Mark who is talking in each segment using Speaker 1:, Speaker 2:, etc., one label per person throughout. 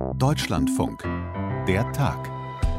Speaker 1: Deutschlandfunk. Der Tag.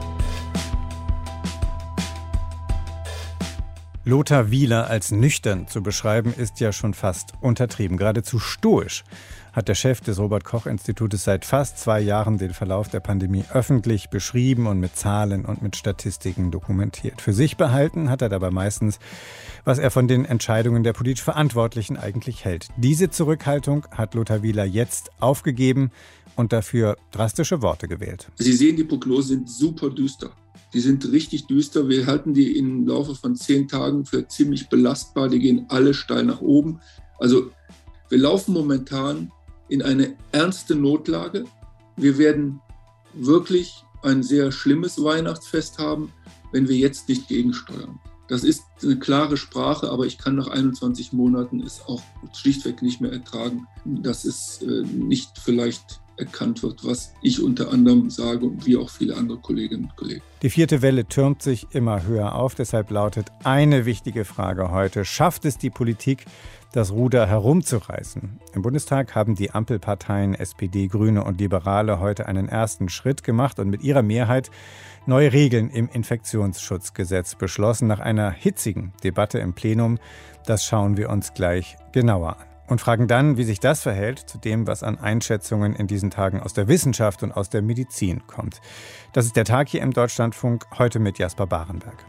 Speaker 2: Lothar Wieler als nüchtern zu beschreiben, ist ja schon fast untertrieben. Geradezu stoisch hat der Chef des Robert-Koch-Institutes seit fast 2 Jahren den Verlauf der Pandemie öffentlich beschrieben und mit Zahlen und mit Statistiken dokumentiert. Für sich behalten hat er dabei meistens, was er von den Entscheidungen der politisch Verantwortlichen eigentlich hält. Diese Zurückhaltung hat Lothar Wieler jetzt aufgegeben und dafür drastische Worte gewählt.
Speaker 3: Sie sehen, die Prognosen sind super düster. Die sind richtig düster. Wir halten die im Laufe von 10 Tagen für ziemlich belastbar. Die gehen alle steil nach oben. Also wir laufen momentan in eine ernste Notlage. Wir werden wirklich ein sehr schlimmes Weihnachtsfest haben, wenn wir jetzt nicht gegensteuern. Das ist eine klare Sprache, aber ich kann nach 21 Monaten es auch schlichtweg nicht mehr ertragen, dass es nicht vielleicht erkannt wird, was ich unter anderem sage und wie auch viele andere Kolleginnen und Kollegen.
Speaker 2: Die 4. Welle türmt sich immer höher auf. Deshalb lautet eine wichtige Frage heute: Schafft es die Politik, das Ruder herumzureißen? Im Bundestag haben die Ampelparteien SPD, Grüne und Liberale heute einen ersten Schritt gemacht und mit ihrer Mehrheit neue Regeln im Infektionsschutzgesetz beschlossen. Nach einer hitzigen Debatte im Plenum. Das schauen wir uns gleich genauer an. Und fragen dann, wie sich das verhält zu dem, was an Einschätzungen in diesen Tagen aus der Wissenschaft und aus der Medizin kommt. Das ist der Tag hier im Deutschlandfunk, heute mit Jasper Barenberg.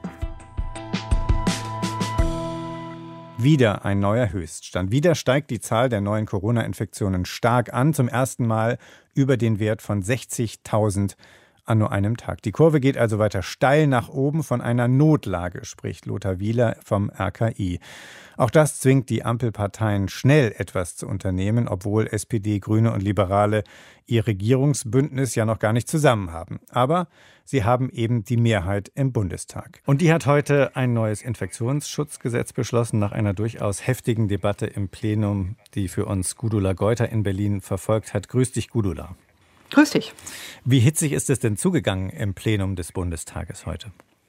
Speaker 2: Wieder ein neuer Höchststand. Wieder steigt die Zahl der neuen Corona-Infektionen stark an, zum ersten Mal über den Wert von 60.000 an nur einem Tag. Die Kurve geht also weiter steil nach oben. Von einer Notlage spricht Lothar Wieler vom RKI. Auch das zwingt die Ampelparteien, schnell etwas zu unternehmen, obwohl SPD, Grüne und Liberale ihr Regierungsbündnis ja noch gar nicht zusammen haben. Aber sie haben eben die Mehrheit im Bundestag. Und die hat heute ein neues Infektionsschutzgesetz beschlossen, nach einer durchaus heftigen Debatte im Plenum, die für uns Gudula Geuter in Berlin verfolgt hat. Grüß dich, Gudula.
Speaker 4: Grüß dich.
Speaker 2: Wie hitzig ist es denn zugegangen im Plenum des Bundestages heute?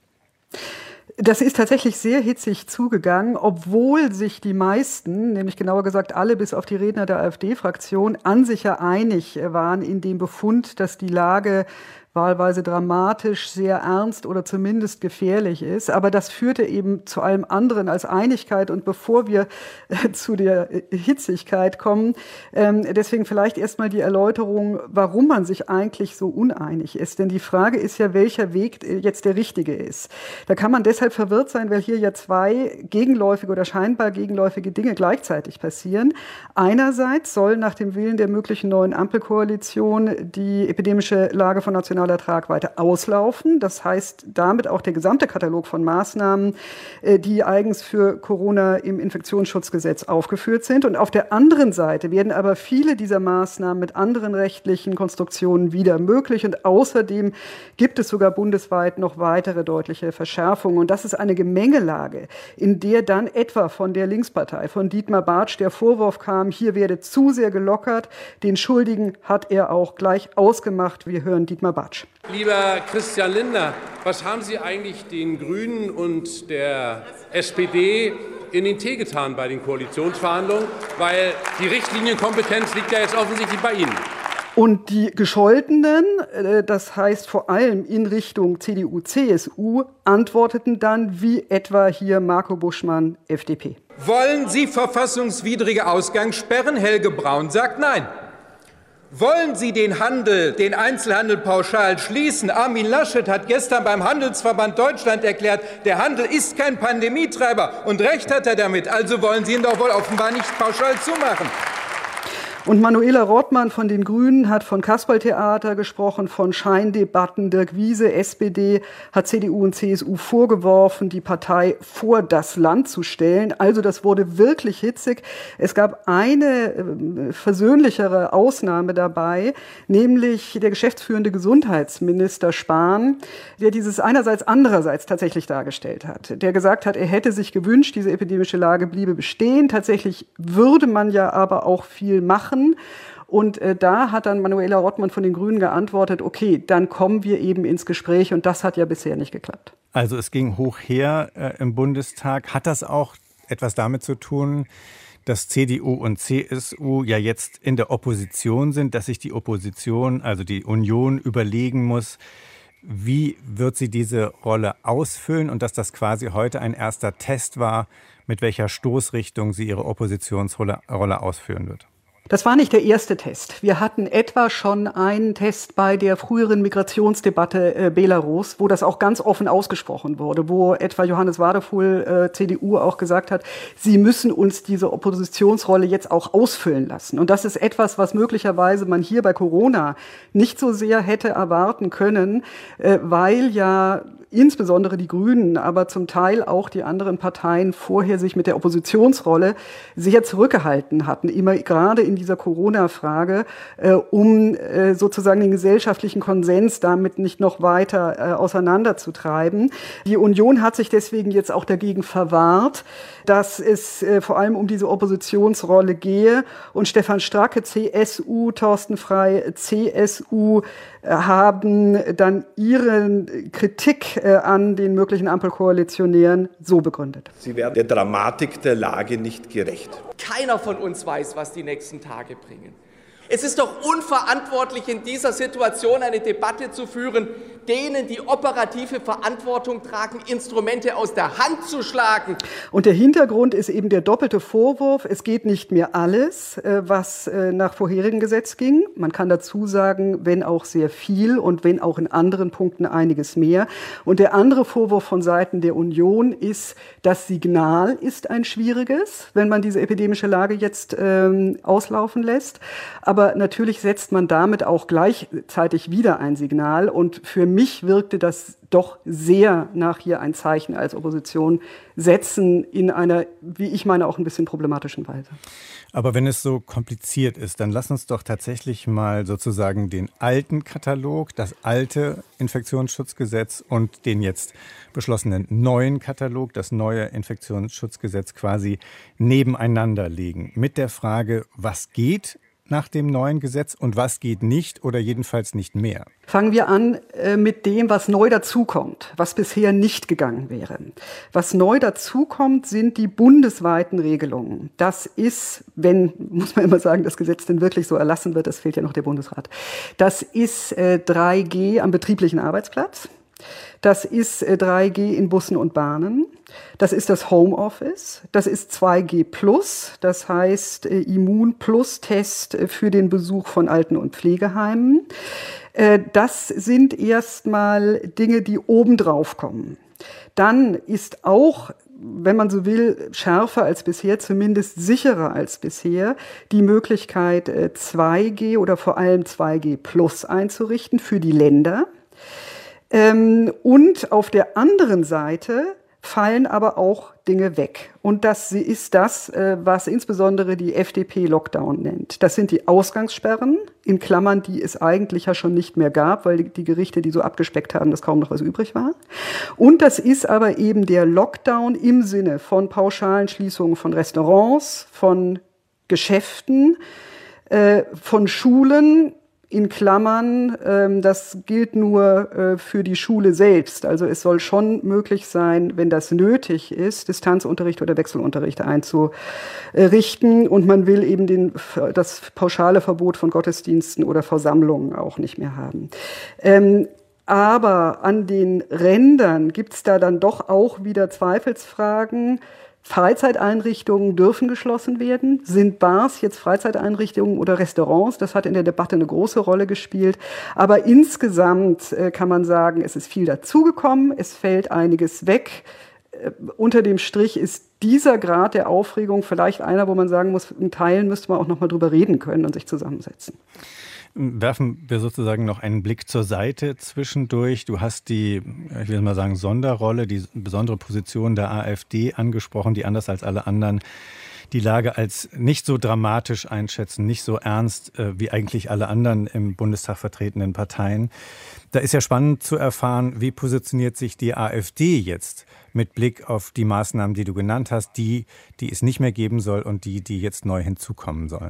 Speaker 4: Das ist tatsächlich sehr hitzig zugegangen, obwohl sich die meisten, nämlich genauer gesagt alle bis auf die Redner der AfD-Fraktion, an sich ja einig waren in dem Befund, dass die Lage wahlweise dramatisch, sehr ernst oder zumindest gefährlich ist. Aber das führte eben zu allem anderen als Einigkeit. Und bevor wir zu der Hitzigkeit kommen, deswegen vielleicht erstmal die Erläuterung, warum man sich eigentlich so uneinig ist. Denn die Frage ist ja, welcher Weg jetzt der richtige ist. Da kann man deshalb verwirrt sein, weil hier ja 2 gegenläufige oder scheinbar gegenläufige Dinge gleichzeitig passieren. Einerseits soll nach dem Willen der möglichen neuen Ampelkoalition die epidemische Lage von nationaler Tragweite auslaufen. Das heißt, damit auch der gesamte Katalog von Maßnahmen, die eigens für Corona im Infektionsschutzgesetz aufgeführt sind. Und auf der anderen Seite werden aber viele dieser Maßnahmen mit anderen rechtlichen Konstruktionen wieder möglich. Und außerdem gibt es sogar bundesweit noch weitere deutliche Verschärfungen. Und das ist eine Gemengelage, in der dann etwa von der Linkspartei, von Dietmar Bartsch, der Vorwurf kam, hier werde zu sehr gelockert. Den Schuldigen hat er auch gleich ausgemacht. Wir hören Dietmar Bartsch.
Speaker 5: Lieber Christian Lindner, was haben Sie eigentlich den Grünen und der SPD in den Tee getan bei den Koalitionsverhandlungen? Weil die Richtlinienkompetenz liegt ja jetzt offensichtlich bei Ihnen.
Speaker 4: Und die Gescholtenen, das heißt vor allem in Richtung CDU, CSU, antworteten dann wie etwa hier Marco Buschmann, FDP.
Speaker 6: Wollen Sie verfassungswidrige Ausgangssperren? Helge Braun sagt nein. Wollen Sie den Handel, den Einzelhandel pauschal schließen? Armin Laschet hat gestern beim Handelsverband Deutschland erklärt, der Handel ist kein Pandemietreiber. Und recht hat er damit. Also wollen Sie ihn doch wohl offenbar nicht pauschal zumachen.
Speaker 4: Und Manuela Rothmann von den Grünen hat von Kasperltheater gesprochen, von Scheindebatten. Dirk Wiese, SPD, hat CDU und CSU vorgeworfen, die Partei vor das Land zu stellen. Also das wurde wirklich hitzig. Es gab eine versöhnlichere Ausnahme dabei, nämlich der geschäftsführende Gesundheitsminister Spahn, der dieses einerseits andererseits tatsächlich dargestellt hat. Der gesagt hat, er hätte sich gewünscht, diese epidemische Lage bliebe bestehen. Tatsächlich würde man ja aber auch viel machen. Und da hat dann Manuela Rothmann von den Grünen geantwortet, okay, dann kommen wir eben ins Gespräch. Und das hat ja bisher nicht geklappt.
Speaker 2: Also es ging hoch her im Bundestag. Hat das auch etwas damit zu tun, dass CDU und CSU ja jetzt in der Opposition sind, dass sich die Opposition, also die Union, überlegen muss, wie wird sie diese Rolle ausfüllen und dass das quasi heute ein erster Test war, mit welcher Stoßrichtung sie ihre Oppositionsrolle ausführen wird?
Speaker 4: Das war nicht der erste Test. Wir hatten etwa schon einen Test bei der früheren Migrationsdebatte Belarus, wo das auch ganz offen ausgesprochen wurde, wo etwa Johannes Wadefuhl, CDU, auch gesagt hat, sie müssen uns diese Oppositionsrolle jetzt auch ausfüllen lassen. Und das ist etwas, was möglicherweise man hier bei Corona nicht so sehr hätte erwarten können, weil ja insbesondere die Grünen, aber zum Teil auch die anderen Parteien vorher sich mit der Oppositionsrolle sehr zurückgehalten hatten, immer gerade in dieser Corona-Frage, um sozusagen den gesellschaftlichen Konsens damit nicht noch weiter auseinanderzutreiben. Die Union hat sich deswegen jetzt auch dagegen verwahrt, dass es vor allem um diese Oppositionsrolle gehe. Und Stefan Stracke, CSU, Thorsten Frey, CSU, haben dann ihre Kritik an den möglichen Ampelkoalitionären so begründet.
Speaker 7: Sie werden der Dramatik der Lage nicht gerecht.
Speaker 8: Keiner von uns weiß, was die nächsten Tage bringen. Es ist doch unverantwortlich, in dieser Situation eine Debatte zu führen, denen, die operative Verantwortung tragen, Instrumente aus der Hand zu schlagen.
Speaker 4: Und der Hintergrund ist eben der doppelte Vorwurf, es geht nicht mehr alles, was nach vorherigen Gesetz ging. Man kann dazu sagen, wenn auch sehr viel und wenn auch in anderen Punkten einiges mehr. Und der andere Vorwurf von Seiten der Union ist, das Signal ist ein schwieriges, wenn man diese epidemische Lage jetzt auslaufen lässt. Aber natürlich setzt man damit auch gleichzeitig wieder ein Signal. Und für mich wirkte das doch sehr nach hier ein Zeichen als Opposition setzen in einer, wie ich meine, auch ein bisschen problematischen Weise.
Speaker 2: Aber wenn es so kompliziert ist, dann lass uns doch tatsächlich mal sozusagen den alten Katalog, das alte Infektionsschutzgesetz und den jetzt beschlossenen neuen Katalog, das neue Infektionsschutzgesetz quasi nebeneinander legen. Mit der Frage, was geht nach dem neuen Gesetz und was geht nicht oder jedenfalls nicht mehr?
Speaker 4: Fangen wir an mit dem, was neu dazukommt, was bisher nicht gegangen wäre. Was neu dazukommt, sind die bundesweiten Regelungen. Das ist, wenn, muss man immer sagen, das Gesetz denn wirklich so erlassen wird, das fehlt ja noch der Bundesrat. Das ist 3G am betrieblichen Arbeitsplatz. Das ist 3G in Bussen und Bahnen. Das ist das Homeoffice. Das ist 2G+, das heißt Immun-Plus-Test für den Besuch von Alten- und Pflegeheimen. Das sind erstmal Dinge, die obendrauf kommen. Dann ist auch, wenn man so will, schärfer als bisher, zumindest sicherer als bisher, die Möglichkeit 2G oder vor allem 2G+ einzurichten für die Länder. Und auf der anderen Seite fallen aber auch Dinge weg. Und das ist das, was insbesondere die FDP Lockdown nennt. Das sind die Ausgangssperren, in Klammern, die es eigentlich ja schon nicht mehr gab, weil die Gerichte, die so abgespeckt haben, dass kaum noch was übrig war. Und das ist aber eben der Lockdown im Sinne von pauschalen Schließungen von Restaurants, von Geschäften, von Schulen, in Klammern, das gilt nur für die Schule selbst. Also es soll schon möglich sein, wenn das nötig ist, Distanzunterricht oder Wechselunterricht einzurichten. Und man will eben das pauschale Verbot von Gottesdiensten oder Versammlungen auch nicht mehr haben. Aber an den Rändern gibt es da dann doch auch wieder Zweifelsfragen. Freizeiteinrichtungen dürfen geschlossen werden. Sind Bars jetzt Freizeiteinrichtungen oder Restaurants? Das hat in der Debatte eine große Rolle gespielt. Aber insgesamt kann man sagen, es ist viel dazugekommen, es fällt einiges weg. Unter dem Strich ist dieser Grad der Aufregung vielleicht einer, wo man sagen muss, in Teilen müsste man auch noch mal drüber reden können und sich zusammensetzen.
Speaker 2: Werfen wir sozusagen noch einen Blick zur Seite zwischendurch. Du hast die, ich will mal sagen, Sonderrolle, die besondere Position der AfD angesprochen, die anders als alle anderen die Lage als nicht so dramatisch einschätzen, nicht so ernst wie eigentlich alle anderen im Bundestag vertretenen Parteien. Da ist ja spannend zu erfahren, wie positioniert sich die AfD jetzt mit Blick auf die Maßnahmen, die du genannt hast, die es nicht mehr geben soll und die jetzt neu hinzukommen sollen.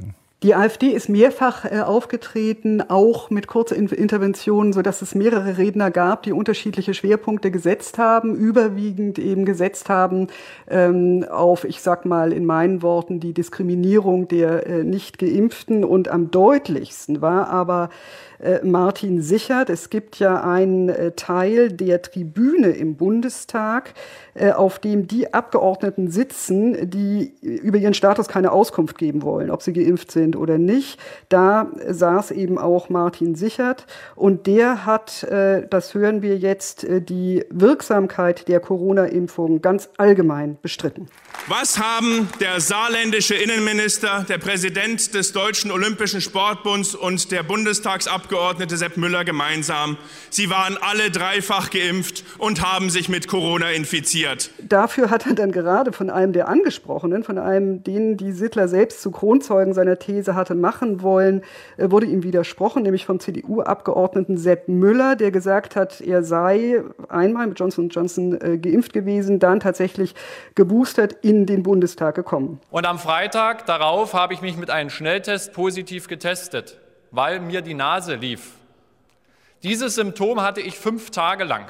Speaker 4: Die AfD ist mehrfach aufgetreten, auch mit Kurzinterventionen, sodass es mehrere Redner gab, die unterschiedliche Schwerpunkte gesetzt haben, überwiegend eben gesetzt haben auf, ich sag mal in meinen Worten, die Diskriminierung der Nicht-Geimpften. Und am deutlichsten war aber Martin Sichert. Es gibt ja einen Teil der Tribüne im Bundestag, auf dem die Abgeordneten sitzen, die über ihren Status keine Auskunft geben wollen, ob sie geimpft sind oder nicht. Da saß eben auch Martin Sichert und der hat, das hören wir jetzt, die Wirksamkeit der Corona-Impfung ganz allgemein bestritten.
Speaker 9: Was haben der saarländische Innenminister, der Präsident des Deutschen Olympischen Sportbunds und der Bundestagsabgeordnete Sepp Müller gemeinsam? Sie waren alle dreifach geimpft und haben sich mit Corona infiziert.
Speaker 4: Dafür hat er dann gerade von einem der Angesprochenen, von einem, den die Sittler selbst zu Kronzeugen seiner These hatte machen wollen, wurde ihm widersprochen, nämlich vom CDU-Abgeordneten Sepp Müller, der gesagt hat, er sei einmal mit Johnson & Johnson geimpft gewesen, dann tatsächlich geboostert in den Bundestag gekommen.
Speaker 10: Und am Freitag darauf habe ich mich mit einem Schnelltest positiv getestet, weil mir die Nase lief. Dieses Symptom hatte ich 5 Tage lang.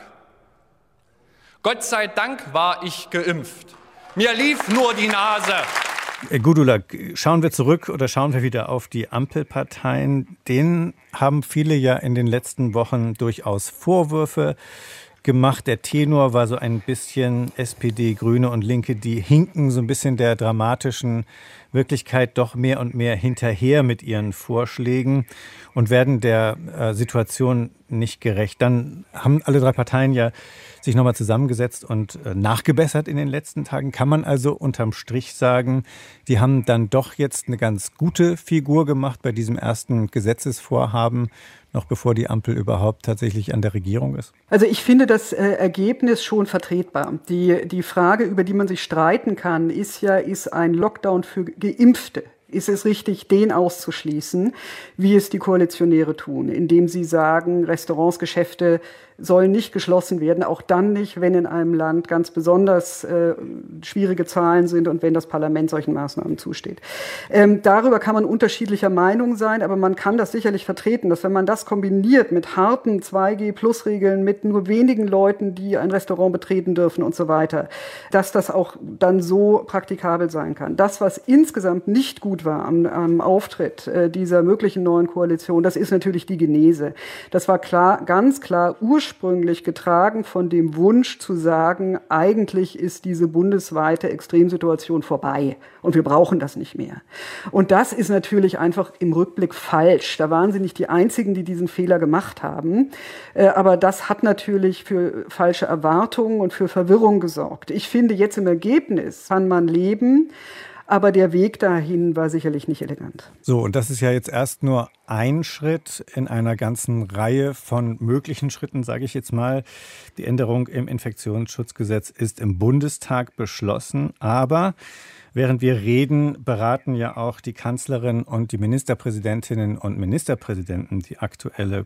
Speaker 10: Gott sei Dank war ich geimpft. Mir lief nur die Nase.
Speaker 2: Gudula, schauen wir zurück oder schauen wir wieder auf die Ampelparteien. Denen haben viele ja in den letzten Wochen durchaus Vorwürfe gemacht. Der Tenor war so ein bisschen SPD, Grüne und Linke, die hinken so ein bisschen der dramatischen Wirklichkeit doch mehr und mehr hinterher mit ihren Vorschlägen und werden der Situation nicht gerecht. Dann haben alle 3 Parteien ja sich nochmal zusammengesetzt und nachgebessert in den letzten Tagen. Kann man also unterm Strich sagen, die haben dann doch jetzt eine ganz gute Figur gemacht bei diesem ersten Gesetzesvorhaben, noch bevor die Ampel überhaupt tatsächlich an der Regierung ist?
Speaker 4: Also ich finde das Ergebnis schon vertretbar. Die Frage, über die man sich streiten kann, ist ein Lockdown für Geimpfte? Ist es richtig, den auszuschließen, wie es die Koalitionäre tun, indem sie sagen, Restaurants, Geschäfte sollen nicht geschlossen werden, auch dann nicht, wenn in einem Land ganz besonders schwierige Zahlen sind und wenn das Parlament solchen Maßnahmen zusteht. Darüber kann man unterschiedlicher Meinung sein, aber man kann das sicherlich vertreten, dass wenn man das kombiniert mit harten 2G-Plus-Regeln, mit nur wenigen Leuten, die ein Restaurant betreten dürfen und so weiter, dass das auch dann so praktikabel sein kann. Das, was insgesamt nicht gut war am Auftritt dieser möglichen neuen Koalition, das ist natürlich die Genese. Das war ganz klar ursprünglich getragen von dem Wunsch zu sagen, eigentlich ist diese bundesweite Extremsituation vorbei und wir brauchen das nicht mehr. Und das ist natürlich einfach im Rückblick falsch. Da waren sie nicht die Einzigen, die diesen Fehler gemacht haben. Aber das hat natürlich für falsche Erwartungen und für Verwirrung gesorgt. Ich finde, jetzt im Ergebnis kann man leben. Aber der Weg dahin war sicherlich nicht elegant.
Speaker 2: So, und das ist ja jetzt erst nur ein Schritt in einer ganzen Reihe von möglichen Schritten, sage ich jetzt mal. Die Änderung im Infektionsschutzgesetz ist im Bundestag beschlossen. Aber während wir reden, beraten ja auch die Kanzlerin und die Ministerpräsidentinnen und Ministerpräsidenten die aktuelle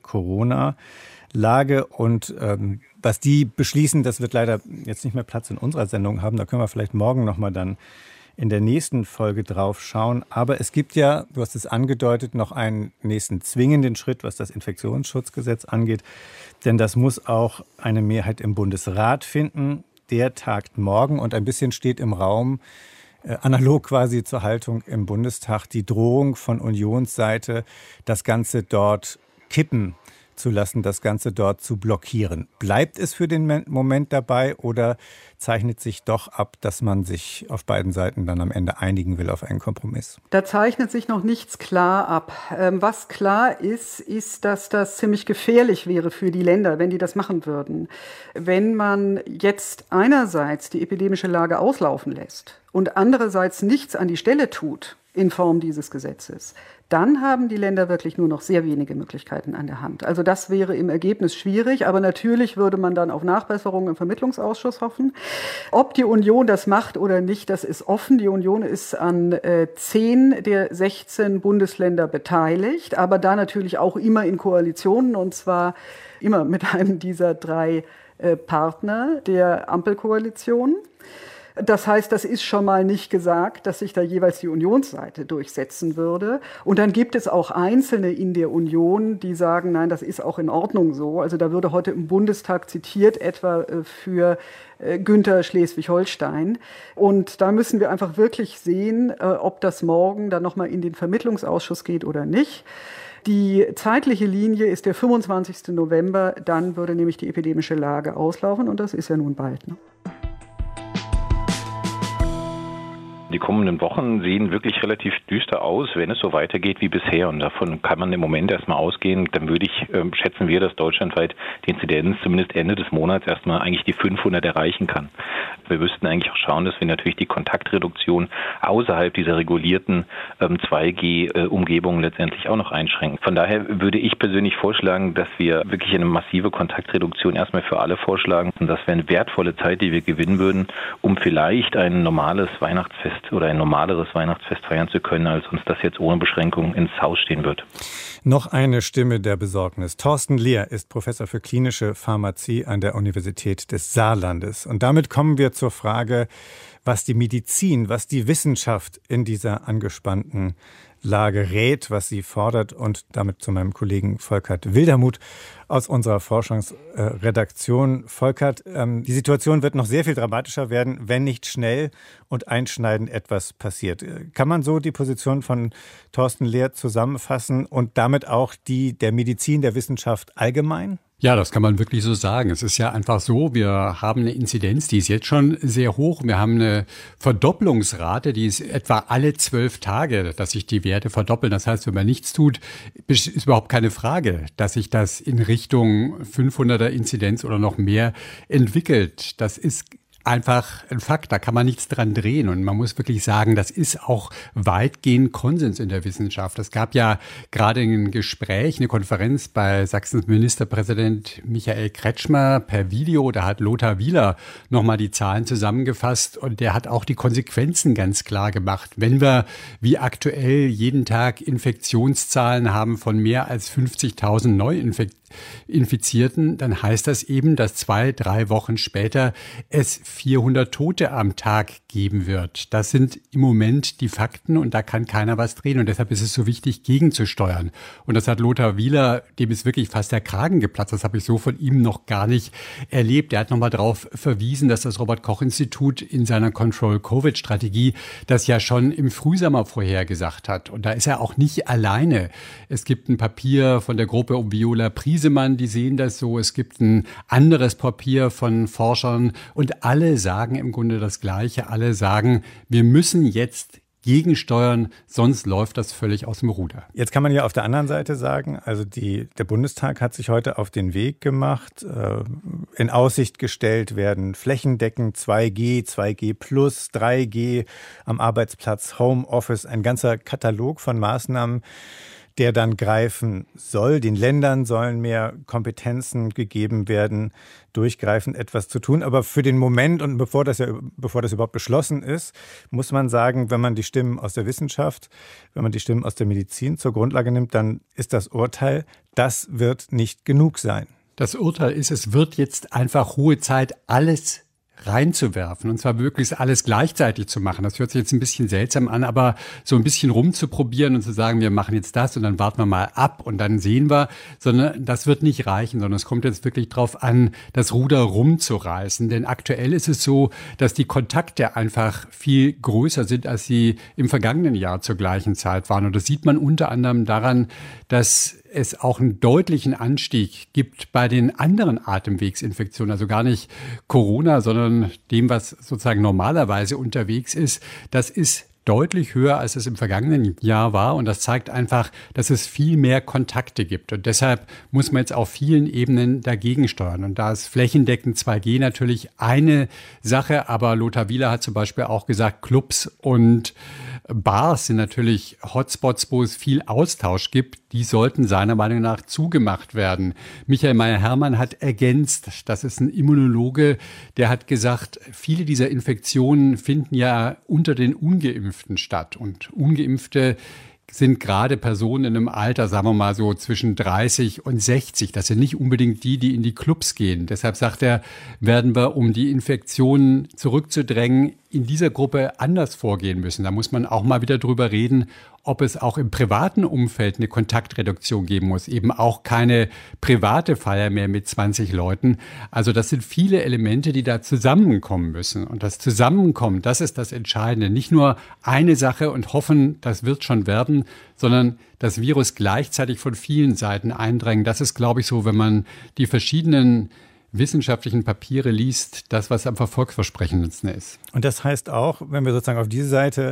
Speaker 2: Corona-Lage. Und was die beschließen, das wird leider jetzt nicht mehr Platz in unserer Sendung haben. Da können wir vielleicht morgen nochmal dann in der nächsten Folge drauf schauen. Aber es gibt ja, du hast es angedeutet, noch einen nächsten zwingenden Schritt, was das Infektionsschutzgesetz angeht. Denn das muss auch eine Mehrheit im Bundesrat finden. Der tagt morgen und ein bisschen steht im Raum, analog quasi zur Haltung im Bundestag, die Drohung von Unionsseite, das Ganze dort kippen zu lassen, das Ganze dort zu blockieren. Bleibt es für den Moment dabei oder zeichnet sich doch ab, dass man sich auf beiden Seiten dann am Ende einigen will auf einen Kompromiss?
Speaker 4: Da zeichnet sich noch nichts klar ab. Was klar ist, dass das ziemlich gefährlich wäre für die Länder, wenn die das machen würden. Wenn man jetzt einerseits die epidemische Lage auslaufen lässt und andererseits nichts an die Stelle tut in Form dieses Gesetzes, dann haben die Länder wirklich nur noch sehr wenige Möglichkeiten an der Hand. Also das wäre im Ergebnis schwierig, aber natürlich würde man dann auf Nachbesserungen im Vermittlungsausschuss hoffen. Ob die Union das macht oder nicht, das ist offen. Die Union ist an 10 der 16 Bundesländer beteiligt, aber da natürlich auch immer in Koalitionen und zwar immer mit einem dieser 3 Partner der Ampelkoalition. Das heißt, das ist schon mal nicht gesagt, dass sich da jeweils die Unionsseite durchsetzen würde. Und dann gibt es auch Einzelne in der Union, die sagen, nein, das ist auch in Ordnung so. Also da würde heute im Bundestag zitiert, etwa für Günther Schleswig-Holstein. Und da müssen wir einfach wirklich sehen, ob das morgen dann nochmal in den Vermittlungsausschuss geht oder nicht. Die zeitliche Linie ist der 25. November, dann würde nämlich die epidemische Lage auslaufen und das ist ja nun bald. Ne?
Speaker 11: Die kommenden Wochen sehen wirklich relativ düster aus, wenn es so weitergeht wie bisher. Und davon kann man im Moment erstmal ausgehen. Dann schätzen wir, dass deutschlandweit die Inzidenz zumindest Ende des Monats erstmal eigentlich die 500 erreichen kann. Wir müssten eigentlich auch schauen, dass wir natürlich die Kontaktreduktion außerhalb dieser regulierten 2G-Umgebung letztendlich auch noch einschränken. Von daher würde ich persönlich vorschlagen, dass wir wirklich eine massive Kontaktreduktion erstmal für alle vorschlagen. Und das wäre eine wertvolle Zeit, die wir gewinnen würden, um vielleicht ein normales Weihnachtsfest oder ein normaleres Weihnachtsfest feiern zu können, als uns das jetzt ohne Beschränkung ins Haus stehen wird.
Speaker 2: Noch eine Stimme der Besorgnis. Thorsten Lehr ist Professor für klinische Pharmazie an der Universität des Saarlandes. Und damit kommen wir zur Frage, was die Medizin, was die Wissenschaft in dieser angespannten Lage rät, was sie fordert. Und damit zu meinem Kollegen Volkert Wildermuth aus unserer Forschungsredaktion. Volkert, die Situation wird noch sehr viel dramatischer werden, wenn nicht schnell und einschneidend etwas passiert. Kann man so die Position von Thorsten Lehr zusammenfassen und damit auch die der Medizin, der Wissenschaft allgemein?
Speaker 12: Ja, das kann man wirklich so sagen. Es ist ja einfach so, wir haben eine Inzidenz, die ist jetzt schon sehr hoch. Wir haben eine Verdopplungsrate, die ist etwa alle 12 Tage, dass sich die Werte verdoppeln. Das heißt, wenn man nichts tut, ist überhaupt keine Frage, dass sich das in Richtung 500er Inzidenz oder noch mehr entwickelt. Das ist einfach ein Fakt, da kann man nichts dran drehen. Und man muss wirklich sagen, das ist auch weitgehend Konsens in der Wissenschaft. Es gab ja gerade ein Gespräch, eine Konferenz bei Sachsens Ministerpräsident Michael Kretschmer per Video. Da hat Lothar Wieler nochmal die Zahlen zusammengefasst und der hat auch die Konsequenzen ganz klar gemacht. Wenn wir wie aktuell jeden Tag Infektionszahlen haben von mehr als 50.000 Neuinfizierten, dann heißt das eben, dass 2-3 Wochen später es 400 Tote am Tag geben wird. Das sind im Moment die Fakten und da kann keiner was drehen. Und deshalb ist es so wichtig, gegenzusteuern. Und das hat Lothar Wieler, dem ist wirklich fast der Kragen geplatzt. Das habe ich so von ihm noch gar nicht erlebt. Er hat nochmal darauf verwiesen, dass das Robert-Koch-Institut in seiner Control-Covid-Strategie das ja schon im Frühsommer vorhergesagt hat. Und da ist er auch nicht alleine. Es gibt ein Papier von der Gruppe um Viola Priesemann, die sehen das so. Es gibt ein anderes Papier von Forschern und alle sagen im Grunde das Gleiche. Alle sagen, wir müssen jetzt gegensteuern, sonst läuft das völlig aus dem Ruder.
Speaker 2: Jetzt kann man ja auf der anderen Seite sagen, also der Bundestag hat sich heute auf den Weg gemacht, in Aussicht gestellt werden flächendeckend 2G, 2G+, 3G am Arbeitsplatz, Homeoffice, ein ganzer Katalog von Maßnahmen, der dann greifen soll. Den Ländern sollen mehr Kompetenzen gegeben werden, durchgreifend etwas zu tun. Aber für den Moment und bevor das überhaupt beschlossen ist, muss man sagen, wenn man die Stimmen aus der Wissenschaft, wenn man die Stimmen aus der Medizin zur Grundlage nimmt, dann ist das Urteil, das wird nicht genug sein.
Speaker 12: Das Urteil ist, es wird jetzt einfach hohe Zeit, alles reinzuwerfen und zwar möglichst alles gleichzeitig zu machen. Das hört sich jetzt ein bisschen seltsam an, aber so ein bisschen rumzuprobieren und zu sagen, wir machen jetzt das und dann warten wir mal ab und dann sehen wir, sondern das wird nicht reichen, sondern es kommt jetzt wirklich drauf an, das Ruder rumzureißen. Denn aktuell ist es so, dass die Kontakte einfach viel größer sind, als sie im vergangenen Jahr zur gleichen Zeit waren. Und das sieht man unter anderem daran, dass es auch einen deutlichen Anstieg gibt bei den anderen Atemwegsinfektionen, also gar nicht Corona, sondern dem, was sozusagen normalerweise unterwegs ist. Das ist deutlich höher, als es im vergangenen Jahr war. Und das zeigt einfach, dass es viel mehr Kontakte gibt. Und deshalb muss man jetzt auf vielen Ebenen dagegen steuern. Und da ist flächendeckend 2G natürlich eine Sache. Aber Lothar Wieler hat zum Beispiel auch gesagt, Clubs und Bars sind natürlich Hotspots, wo es viel Austausch gibt. Die sollten seiner Meinung nach zugemacht werden. Michael Mayer-Hermann hat ergänzt, das ist ein Immunologe, der hat gesagt, viele dieser Infektionen finden ja unter den Ungeimpften statt. Und Ungeimpfte sind gerade Personen in einem Alter, sagen wir mal so zwischen 30 und 60. Das sind nicht unbedingt die in die Clubs gehen. Deshalb sagt er, werden wir, um die Infektionen zurückzudrängen, in dieser Gruppe anders vorgehen müssen. Da muss man auch mal wieder drüber reden, ob es auch im privaten Umfeld eine Kontaktreduktion geben muss. Eben auch keine private Feier mehr mit 20 Leuten. Also das sind viele Elemente, die da zusammenkommen müssen. Und das Zusammenkommen, das ist das Entscheidende. Nicht nur eine Sache und hoffen, das wird schon werden, sondern das Virus gleichzeitig von vielen Seiten eindrängen. Das ist, glaube ich, so, wenn man die verschiedenen wissenschaftlichen Papiere liest, das, was am erfolgsversprechendsten ist.
Speaker 2: Und das heißt auch, wenn wir sozusagen auf diese Seite,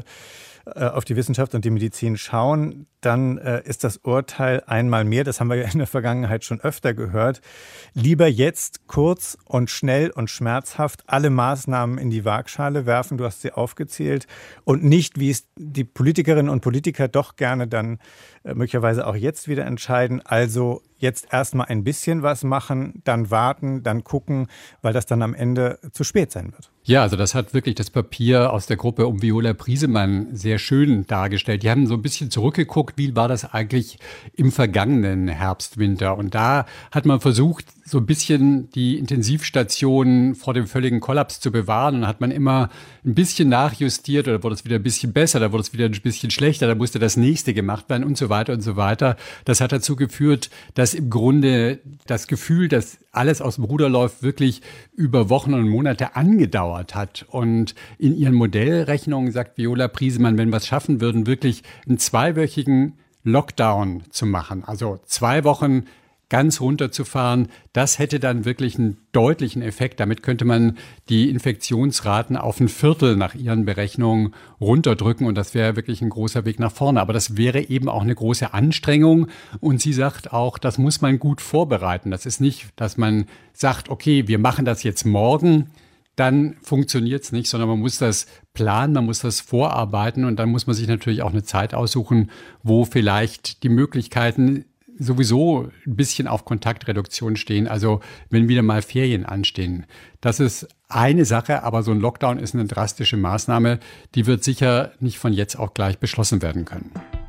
Speaker 2: auf die Wissenschaft und die Medizin schauen, dann ist das Urteil einmal mehr, das haben wir ja in der Vergangenheit schon öfter gehört, lieber jetzt kurz und schnell und schmerzhaft alle Maßnahmen in die Waagschale werfen, du hast sie aufgezählt, und nicht, wie es die Politikerinnen und Politiker doch gerne dann möglicherweise auch jetzt wieder entscheiden, also jetzt erstmal ein bisschen was machen, dann warten, dann gucken, weil das dann am Ende zu spät sein wird.
Speaker 12: Ja, also das hat wirklich das Papier aus der Gruppe um Viola Briesemann sehr schön dargestellt. Die haben so ein bisschen zurückgeguckt, wie war das eigentlich im vergangenen Herbst, Winter. Und da hat man versucht, so ein bisschen die Intensivstationen vor dem völligen Kollaps zu bewahren. Und dann hat man immer ein bisschen nachjustiert, oder wurde es wieder ein bisschen besser, da wurde es wieder ein bisschen schlechter, da musste das nächste gemacht werden und so weiter und so weiter. Das hat dazu geführt, dass im Grunde das Gefühl, dass alles aus dem Ruder läuft, wirklich über Wochen und Monate angedauert hat. Und in ihren Modellrechnungen sagt Viola Briesemann, wenn wir es schaffen würden, wirklich einen 2-wöchigen Lockdown zu machen, also 2 Wochen ganz runterzufahren, das hätte dann wirklich einen deutlichen Effekt. Damit könnte man die Infektionsraten auf 1/4 nach ihren Berechnungen runterdrücken, und das wäre wirklich ein großer Weg nach vorne. Aber das wäre eben auch eine große Anstrengung, und sie sagt auch, das muss man gut vorbereiten. Das ist nicht, dass man sagt, okay, wir machen das jetzt morgen, dann funktioniert es nicht, sondern man muss das planen, man muss das vorarbeiten, und dann muss man sich natürlich auch eine Zeit aussuchen, wo vielleicht die Möglichkeiten sowieso ein bisschen auf Kontaktreduktion stehen, also wenn wieder mal Ferien anstehen. Das ist eine Sache, aber so ein Lockdown ist eine drastische Maßnahme, die wird sicher nicht von jetzt auch gleich beschlossen werden können.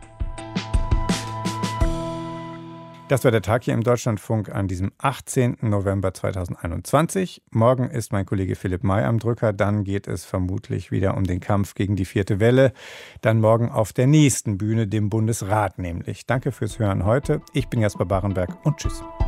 Speaker 2: Das war der Tag hier im Deutschlandfunk an diesem 18. November 2021. Morgen ist mein Kollege Philipp May am Drücker. Dann geht es vermutlich wieder um den Kampf gegen die 4. Welle. Dann morgen auf der nächsten Bühne, dem Bundesrat nämlich. Danke fürs Hören heute. Ich bin Jasper Barenberg und tschüss.